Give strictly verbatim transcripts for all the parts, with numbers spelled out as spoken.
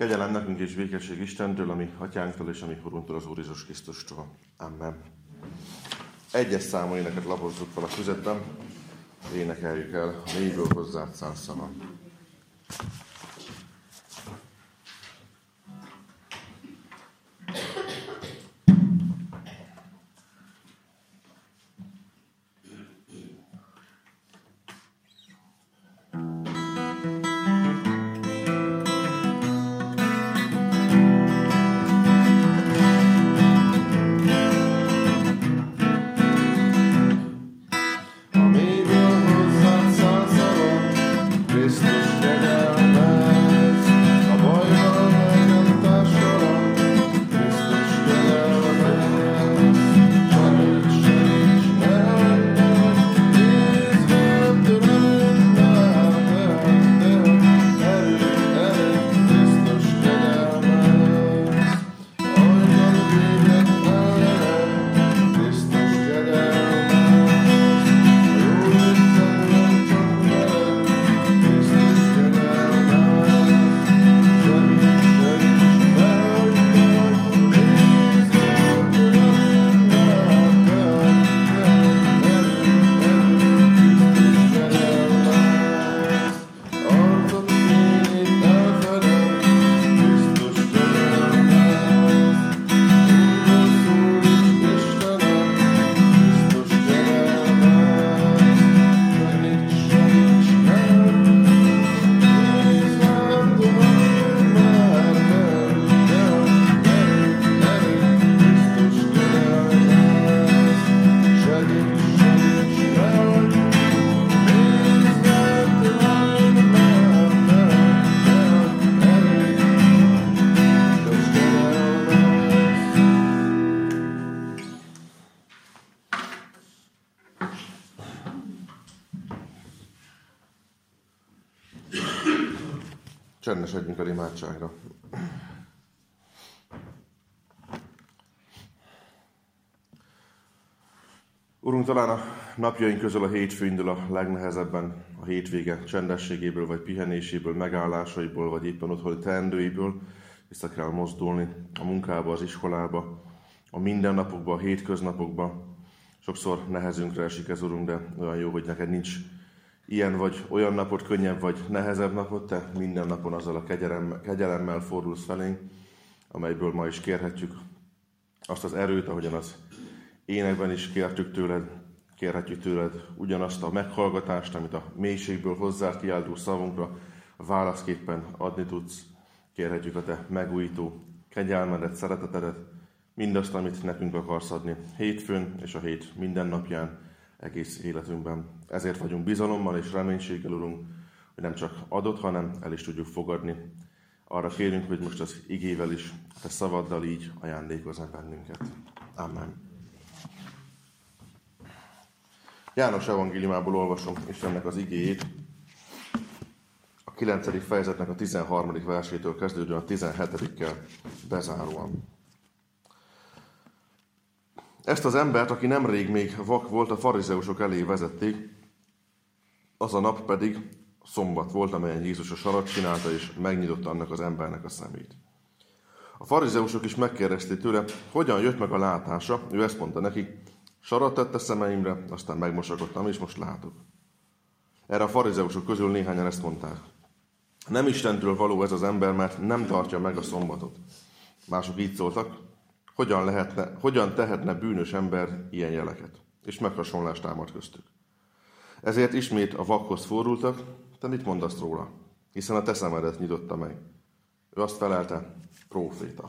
Kegyelem nekünk és békesség Istentől, ami Atyánktól és ami Urunktól, az Úr Jézus Krisztustól. Amen. Egyes számú éneket lapozzuk fel a füzetben, énekeljük el a négyből hozzád száz szava. Csendesedjünk a imádságra. Urunk, talán a napjaink közül a hétfő indul a legnehezebben, a hétvége csendességéből, vagy pihenéséből, megállásaiból, vagy éppen otthoni teendőiből vissza kell mozdulni a munkába, az iskolába, a mindennapokba, a hétköznapokba. Sokszor nehezünkre esik ez, Urunk, de olyan jó, hogy neked nincs ilyen vagy olyan napot, könnyebb vagy nehezebb napot, te minden napon azzal a kegyelemmel, kegyelemmel fordulsz felénk, amelyből ma is kérhetjük azt az erőt, ahogyan az énekben is kértük tőled, kérhetjük tőled ugyanazt a meghallgatást, amit a mélységből hozzád kiáltó szavunkra válaszképpen adni tudsz. Kérhetjük a te megújító kegyelmedet, szeretetedet, mindazt, amit nekünk akarsz adni hétfőn és a hét minden napján, egész életünkben. Ezért vagyunk bizalommal és reménységgel, Urunk, hogy nem csak adott, hanem el is tudjuk fogadni. Arra kérünk, hogy most az igével is, te szavaddal így ajándékozz bennünket. Amen. János evangéliumából olvasom Istennek az igéjét, a kilencedik fejezetnek a tizenharmadik versétől kezdődően a tizenhetedikkel bezáróan. Ezt az embert, aki nemrég még vak volt, a farizeusok elé vezették, az a nap pedig szombat volt, amelyen Jézus a sarat csinálta, és megnyitotta annak az embernek a szemét. A farizeusok is megkérdezték tőle, hogyan jött meg a látása, ő ezt mondta nekik, sarat tett a szemeimre, aztán megmosakodtam, és most látok. Erre a farizeusok közül néhányan ezt mondták. Nem Istentől való ez az ember, mert nem tartja meg a szombatot. Mások így szóltak, Hogyan, lehetne, hogyan tehetne bűnös ember ilyen jeleket? És meghasonlást támad köztük. Ezért ismét a vakhoz fordultak, te mit mondasz róla? Hiszen a te szemedet nyitotta meg. Ő azt felelte, próféta.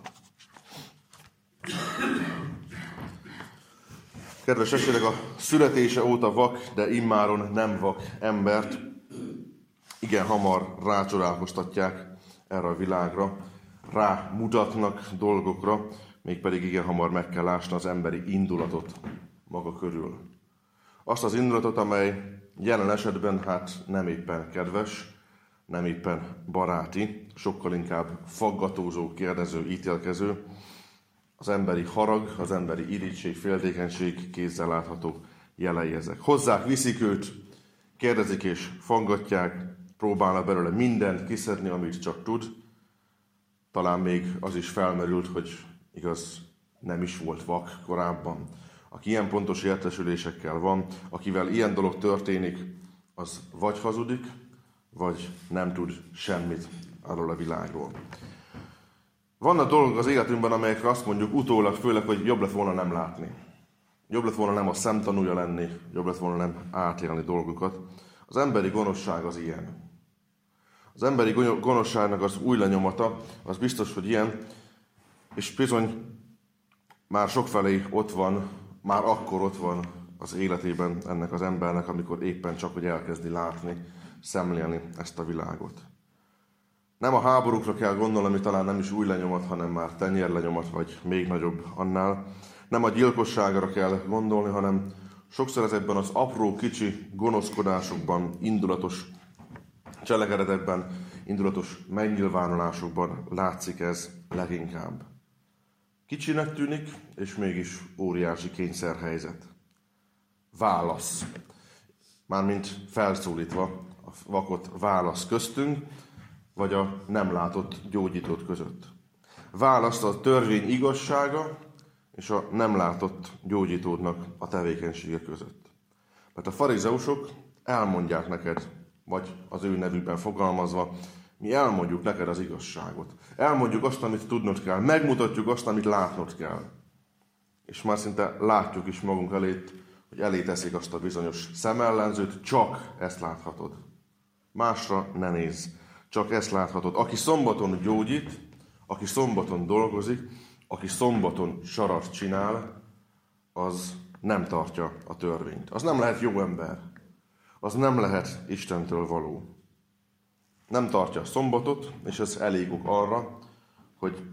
Kedves testvérek, a születése óta vak, de immáron nem vak embert igen hamar rácsodálkoztatják erre a világra, rámutatnak dolgokra, mégpedig igen hamar meg kell lásni az emberi indulatot maga körül. Azt az indulatot, amely jelen esetben hát nem éppen kedves, nem éppen baráti, sokkal inkább faggatózó, kérdező, ítélkező. Az emberi harag, az emberi irigység, féltékenység kézzel látható jelei ezek. Hozzák, viszik őt, kérdezik és faggatják, próbálnak belőle mindent kiszedni, amit csak tud, talán még az is felmerült, hogy igaz, nem is volt vak korábban. Aki ilyen pontos értesülésekkel van, akivel ilyen dolog történik, az vagy hazudik, vagy nem tud semmit arról a világról. Vannak dolgok az életünkben, amelyekre azt mondjuk utólag, főleg, hogy jobb lett volna nem látni. Jobb lett volna nem a szemtanúja lenni, jobb lett volna nem átélni dolgokat. Az emberi gonoszság az ilyen. Az emberi gonoszságnak az új lenyomata, az biztos, hogy ilyen, és bizony már sokfelé ott van, már akkor ott van az életében ennek az embernek, amikor éppen csak, hogy elkezdi látni, szemlélni ezt a világot. Nem a háborúkra kell gondolni, ami talán nem is új lenyomat, hanem már tenyérlenyomat, vagy még nagyobb annál. Nem a gyilkosságra kell gondolni, hanem sokszor ezekben az apró, kicsi gonoszkodásokban, indulatos cselekedetekben, indulatos megnyilvánulásokban látszik ez leginkább. Kicsinek tűnik, és mégis óriási kényszerhelyzet. Válasz. Mármint felszólítva a vakot válasz köztünk, vagy a nem látott gyógyítót között. Választ a törvény igazsága és a nem látott gyógyítódnak a tevékenysége között. Mert a farizeusok elmondják neked, vagy az ő nevükben fogalmazva, mi elmondjuk neked az igazságot. Elmondjuk azt, amit tudnod kell, megmutatjuk azt, amit látnod kell. És már szinte látjuk is magunk elét, hogy elé teszik azt a bizonyos szemellenzőt, csak ezt láthatod. Másra ne nézz, csak ezt láthatod. Aki szombaton gyógyít, aki szombaton dolgozik, aki szombaton sarat csinál, az nem tartja a törvényt. Az nem lehet jó ember. Az nem lehet Istentől való. Nem tartja a szombatot, és ez elég ok arra, hogy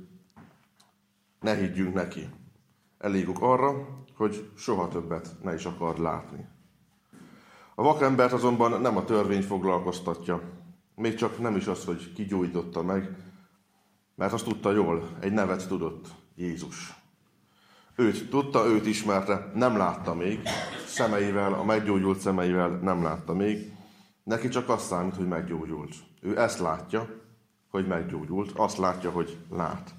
ne higgyünk neki. Elég ok arra, hogy soha többet ne is akar látni. A vakembert azonban nem a törvény foglalkoztatja. Még csak nem is az, hogy ki gyógyította meg, mert azt tudta jól, egy nevet tudott, Jézus. Őt tudta, őt ismerte, nem látta még, szemeivel, a meggyógyult szemeivel nem látta még. Neki csak azt számít, hogy meggyógyult. Ő ezt látja, hogy meggyógyult, azt látja, hogy lát.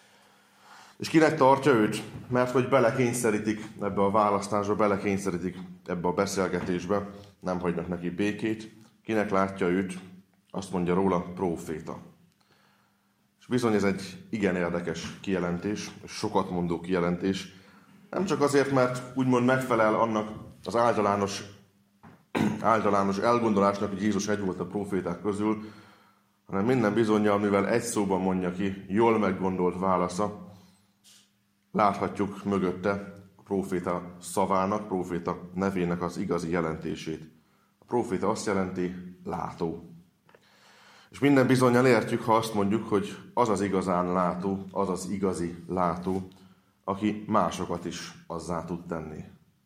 És kinek tartja őt? Mert hogy belekényszerítik ebbe a választásba, belekényszerítik ebbe a beszélgetésbe, nem hagynak neki békét. Kinek látja őt? Azt mondja róla, próféta. És bizony ez egy igen érdekes kijelentés, sokat mondó kijelentés. Nem csak azért, mert úgymond megfelel annak az általános, általános elgondolásnak, hogy Jézus egy volt a próféták közül, hanem minden bizonnyal, mivel egy szóban mondja ki, jól meggondolt válasza, láthatjuk mögötte a próféta szavának, próféta nevének az igazi jelentését. A próféta azt jelenti, látó. És minden bizonnyal értjük, ha azt mondjuk, hogy az az igazán látó, az az igazi látó, aki másokat is azzá tud tenni.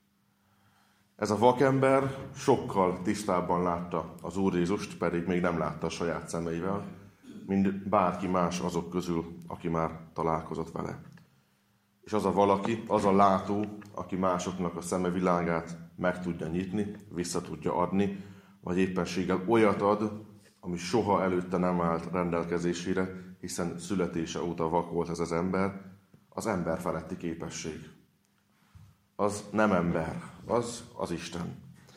Ez a vakember sokkal tisztábban látta az Úr Jézust, pedig még nem látta a saját szemeivel, mint bárki más azok közül, aki már találkozott vele. És az a valaki, az a látó, aki másoknak a szeme világát meg tudja nyitni, vissza tudja adni, vagy éppenséggel olyat ad, ami soha előtte nem állt rendelkezésére, hiszen születése óta vak volt ez az ember, az ember feletti képesség. Az nem ember, az az Isten.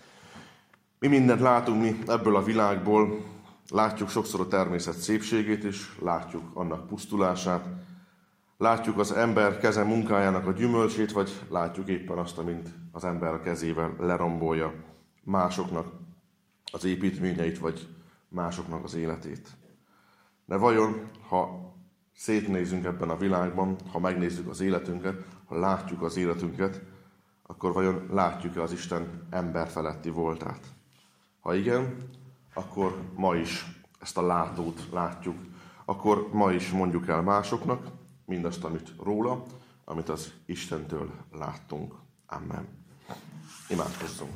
Mi mindent látunk mi ebből a világból, látjuk sokszor a természet szépségét is, látjuk annak pusztulását, látjuk az ember keze munkájának a gyümölcsét, vagy látjuk éppen azt, amint az ember a kezével lerombolja másoknak az építményeit, vagy másoknak az életét. De vajon, ha szétnézünk ebben a világban, ha megnézzük az életünket, ha látjuk az életünket, akkor vajon látjuk-e az Isten emberfeletti voltát? Ha igen, akkor ma is ezt a látót látjuk. Akkor ma is mondjuk el másoknak mindazt, amit róla, amit az Istentől láttunk. Amen. Imádkozzunk.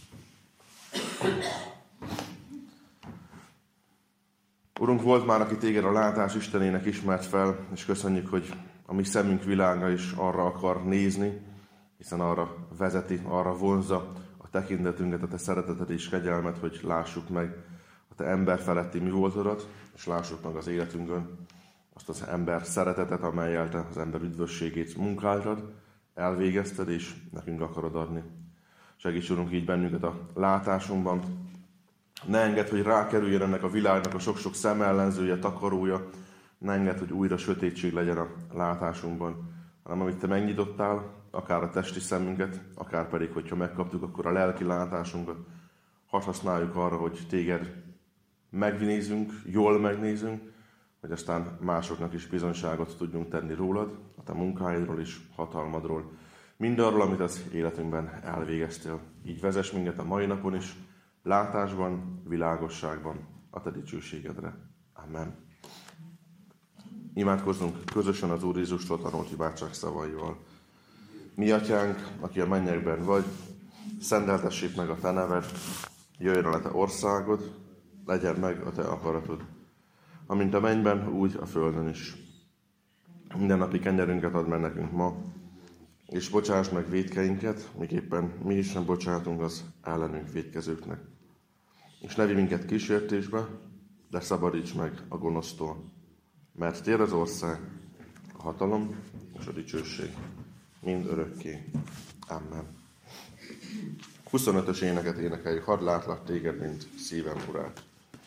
Urunk, volt már, aki téged a látás Istenének ismert fel, és köszönjük, hogy a mi szemünk világa is arra akar nézni, hiszen arra vezeti, arra vonzza a tekintetünket, a te szereteted és kegyelmet, hogy lássuk meg a te ember feletti mi voltodat, és lássuk meg az életünkön azt az ember szeretetet, amellyel te az ember üdvösségét munkáltad, elvégezted, és nekünk akarod adni. Segíts, Urunk, így bennünket a látásunkban. Ne engedd, hogy rákerüljön ennek a világnak a sok-sok szemellenzője, takarója. Ne engedd, hogy újra sötétség legyen a látásunkban, hanem amit te megnyitottál, akár a testi szemünket, akár pedig, hogyha megkaptuk, akkor a lelki látásunkat, hadd használjuk arra, hogy téged megnézünk, jól megnézünk, hogy aztán másoknak is bizonyságot tudjunk tenni rólad, a te munkáidról és hatalmadról, mindarról, amit az életünkben elvégeztél. Így vezess minket a mai napon is, látásban, világosságban, a te dicsőségedre. Amen. Imádkozzunk közösen az Úr Jézustól tanult imádság szavaival. Mi atyánk, aki a mennyekben vagy, szenteltessék meg a te neved, jöjjön a te országod, legyen meg a te akaratod. Amint a mennyben, úgy a földön is. Minden napi kenyerünket add meg nekünk ma, és bocsáss meg vétkeinket, miképpen mi is nem bocsátunk az ellenünk vétkezőknek. És ne vigy minket kísértésbe, de szabadíts meg a gonosztól. Mert tér az ország, a hatalom és a dicsőség mind örökké. Amen. huszonötös éneket énekeljük, hadd látlak téged, mint szívem urát.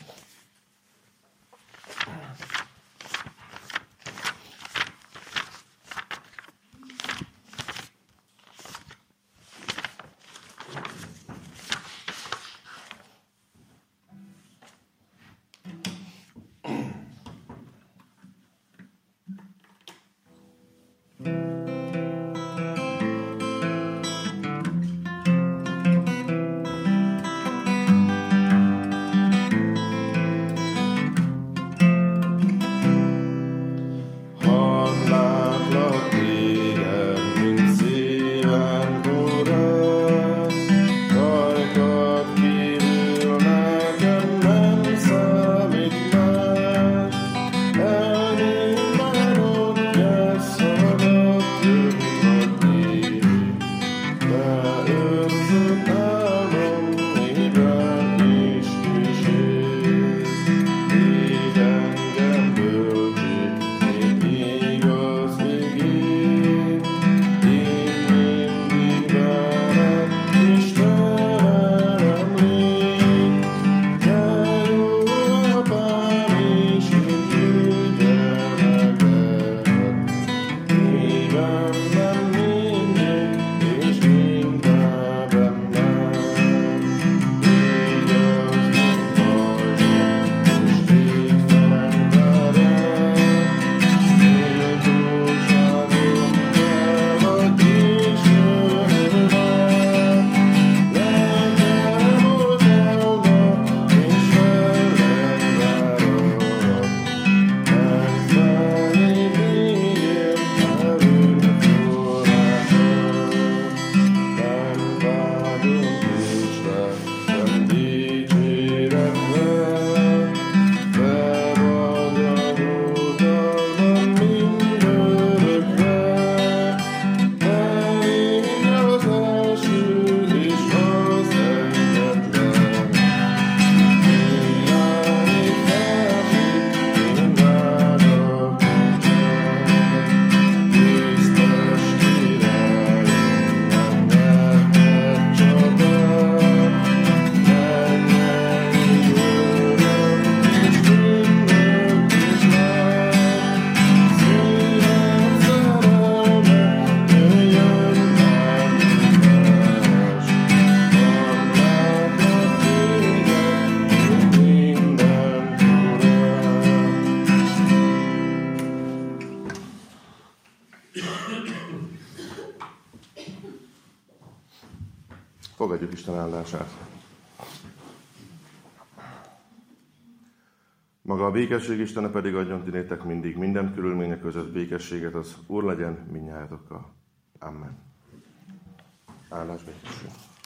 Fogadjuk Isten áldását. Maga a békesség Istene pedig adjon ti néktek mindig, minden körülmények között békességet, az Úr legyen mindnyájatokkal. Amen. Áldás békesség.